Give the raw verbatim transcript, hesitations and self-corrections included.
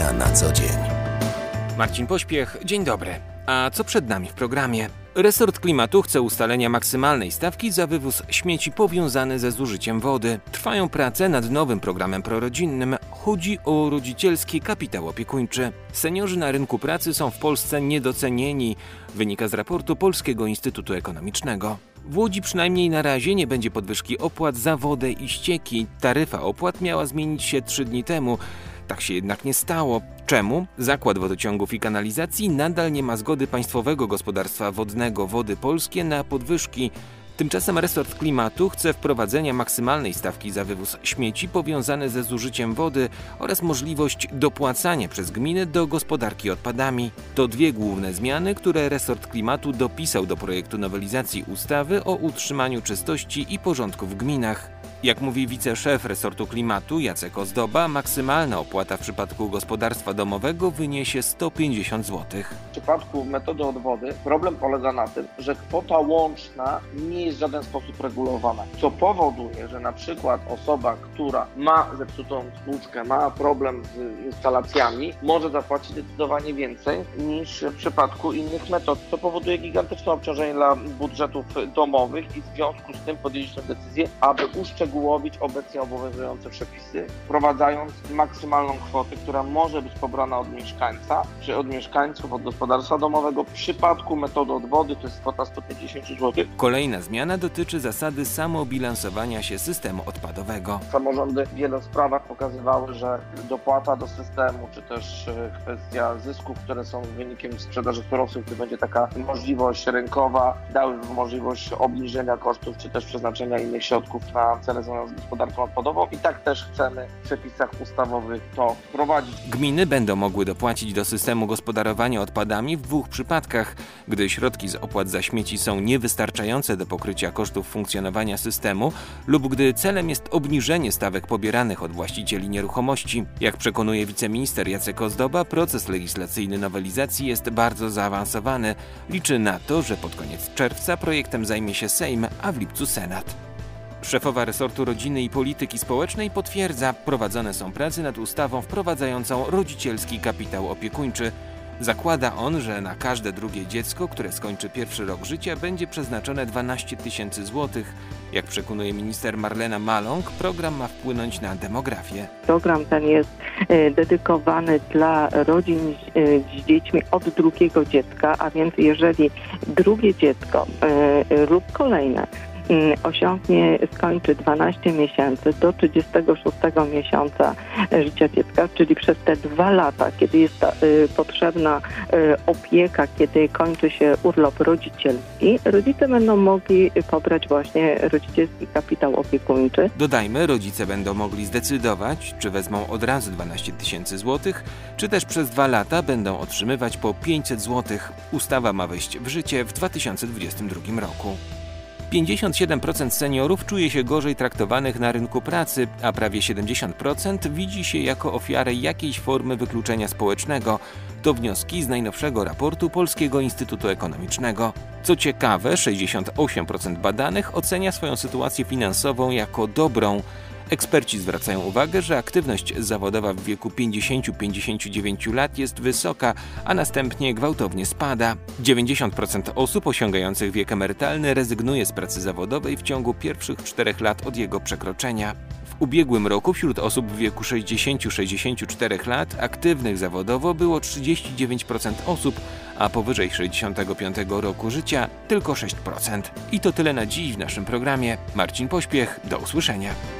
Media na co dzień. Marcin Pośpiech, dzień dobry. A co przed nami w programie? Resort Klimatu chce ustalenia maksymalnej stawki za wywóz śmieci powiązany ze zużyciem wody. Trwają prace nad nowym programem prorodzinnym. Chodzi o rodzicielski kapitał opiekuńczy. Seniorzy na rynku pracy są w Polsce niedocenieni, wynika z raportu Polskiego Instytutu Ekonomicznego. W Łodzi przynajmniej na razie nie będzie podwyżki opłat za wodę i ścieki. Taryfa opłat miała zmienić się trzy dni temu. Tak się jednak nie stało. Czemu? Zakład Wodociągów i Kanalizacji nadal nie ma zgody Państwowego Gospodarstwa Wodnego Wody Polskie na podwyżki. Tymczasem resort klimatu chce wprowadzenia maksymalnej stawki za wywóz śmieci powiązane ze zużyciem wody oraz możliwość dopłacania przez gminy do gospodarki odpadami. To dwie główne zmiany, które resort klimatu dopisał do projektu nowelizacji ustawy o utrzymaniu czystości i porządku w gminach. Jak mówi wiceszef resortu klimatu Jacek Ozdoba, maksymalna opłata w przypadku gospodarstwa domowego wyniesie sto pięćdziesiąt złotych. W przypadku metody odwody problem polega na tym, że kwota łączna nie jest w żaden sposób regulowana, co powoduje, że na przykład osoba, która ma zepsutą tłuczkę, ma problem z instalacjami, może zapłacić zdecydowanie więcej niż w przypadku innych metod, co powoduje gigantyczne obciążenie dla budżetów domowych i w związku z tym podjęliśmy decyzję, aby uszczegółowić obecnie obowiązujące przepisy, wprowadzając maksymalną kwotę, która może być pobrana od mieszkańca, czy od mieszkańców, od gospodarstwa domowego. W przypadku metody odwody to jest kwota sto pięćdziesiąt złotych. Kolejna zmiana dotyczy zasady samobilansowania się systemu odpadowego. Samorządy w wielu sprawach pokazywały, że dopłata do systemu, czy też kwestia zysków, które są wynikiem sprzedaży surowców, gdy będzie taka możliwość rynkowa, dały możliwość obniżenia kosztów, czy też przeznaczenia innych środków na cele związane z gospodarką odpadową i tak też chcemy w przepisach ustawowych to wprowadzić. Gminy będą mogły dopłacić do systemu gospodarowania odpadami w dwóch przypadkach, gdy środki z opłat za śmieci są niewystarczające do pokrycia kosztów funkcjonowania systemu lub gdy celem jest obniżenie stawek pobieranych od właścicieli nieruchomości. Jak przekonuje wiceminister Jacek Ozdoba, proces legislacyjny nowelizacji jest bardzo zaawansowany. Liczy na to, że pod koniec czerwca projektem zajmie się Sejm, a w lipcu Senat. Szefowa resortu rodziny i polityki społecznej potwierdza, prowadzone są prace nad ustawą wprowadzającą rodzicielski kapitał opiekuńczy. Zakłada on, że na każde drugie dziecko, które skończy pierwszy rok życia, będzie przeznaczone dwanaście tysięcy złotych. Jak przekonuje minister Marlena Maląg, program ma wpłynąć na demografię. Program ten jest dedykowany dla rodzin z dziećmi od drugiego dziecka, a więc jeżeli drugie dziecko lub kolejne osiągnie, skończy dwanaście miesięcy do trzydziestego szóstego miesiąca życia dziecka, czyli przez te dwa lata, kiedy jest ta, y, potrzebna y, opieka, kiedy kończy się urlop rodzicielski, rodzice będą mogli pobrać właśnie rodzicielski kapitał opiekuńczy. Dodajmy, rodzice będą mogli zdecydować, czy wezmą od razu dwanaście tysięcy złotych, czy też przez dwa lata będą otrzymywać po pięćset złotych. Ustawa ma wejść w życie w dwa tysiące dwudziestym drugim roku. pięćdziesiąt siedem procent seniorów czuje się gorzej traktowanych na rynku pracy, a prawie siedemdziesiąt procent widzi się jako ofiarę jakiejś formy wykluczenia społecznego. To wnioski z najnowszego raportu Polskiego Instytutu Ekonomicznego. Co ciekawe, sześćdziesiąt osiem procent badanych ocenia swoją sytuację finansową jako dobrą. Eksperci zwracają uwagę, że aktywność zawodowa w wieku pięćdziesiąt do pięćdziesięciu dziewięciu lat jest wysoka, a następnie gwałtownie spada. dziewięćdziesiąt procent osób osiągających wiek emerytalny rezygnuje z pracy zawodowej w ciągu pierwszych czterech lat od jego przekroczenia. W ubiegłym roku wśród osób w wieku sześćdziesiąt do sześćdziesięciu czterech lat aktywnych zawodowo było trzydzieści dziewięć procent osób, a powyżej sześćdziesiątego piątego roku życia tylko sześć procent. I to tyle na dziś w naszym programie. Marcin Pośpiech, do usłyszenia.